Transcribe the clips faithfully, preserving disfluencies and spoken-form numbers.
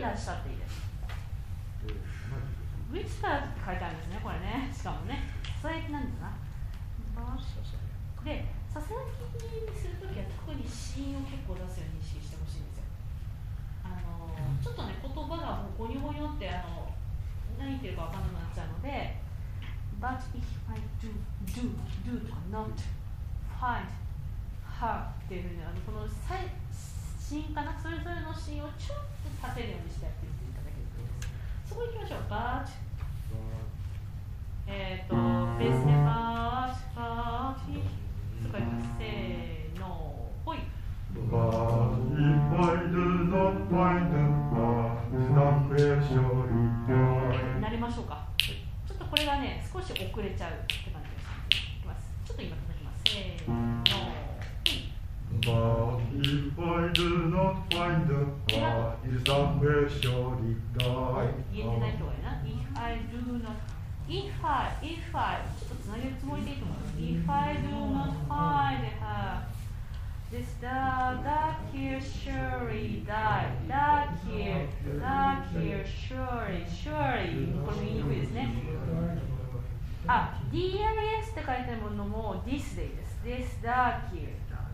らっしゃっていいです。which からって書いてあるんですね、これね。しかもね、ささやきなんですな。で、ささやきにするときは特に子音を結構出すように意識してほしいんですよ。あのちょっとね、言葉がもうゴニョゴニョってあの何言ってるか分からなくなっちゃうので、but if I do, do, do とか not, find, her っていうふうにあのこの子音かな、それぞれの子音をちょっと立てるようにしてやってみていただけるといいです。そこ行きましょう。but えっと、ベースで but, but, if そこ行きます。せーの、ほい。 But if I do not find the path, where shall it go? なりましょうか。ちょっとこれがね、少し遅れちゃうって感じです。いきます。ちょっと今叩きます。せーの、 But if I do not find the path, where shall it go? 言えてない人がいるな。If I do not, if I, if I ちょっとつなげるつもりでいいと思います。If I do not find her, this the dark here surely die. Dark here, dark here surely, surely これも言いにくいですね。あ、ディーアールエス って書いてあるものも this でいいです。This dark here.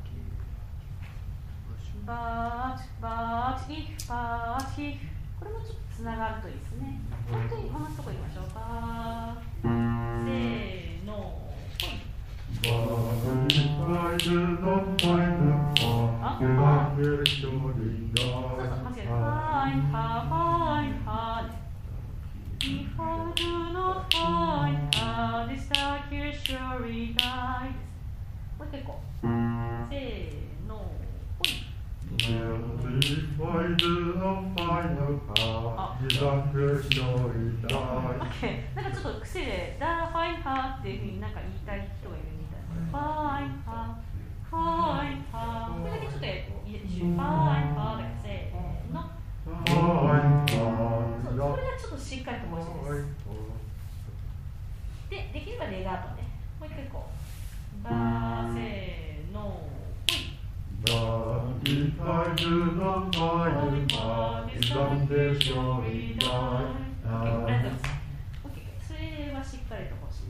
But, but, if, but, if これもちょっとつながるといいですね。本当に同じとこ行きましょうか。せーの。 But if I do not find the path, where shall it go? そうそう、間違えた。Find her, find her. If I do not find her, this dark here surely die. もう一回行こう。せーの。ほい。 If I do not find the path, where shall it die? OK。なんかちょっと癖で、だ、find her っていうふうになんか言いたい人がいるみたいな。find her, find her。これだけちょっと一緒に find her だけせーの。 Find her. そう、これがちょっとしっかりと欲しいです。で、できればレガートね。もう一回こう。バーせーの。 But if I do not find the path, where shall it die?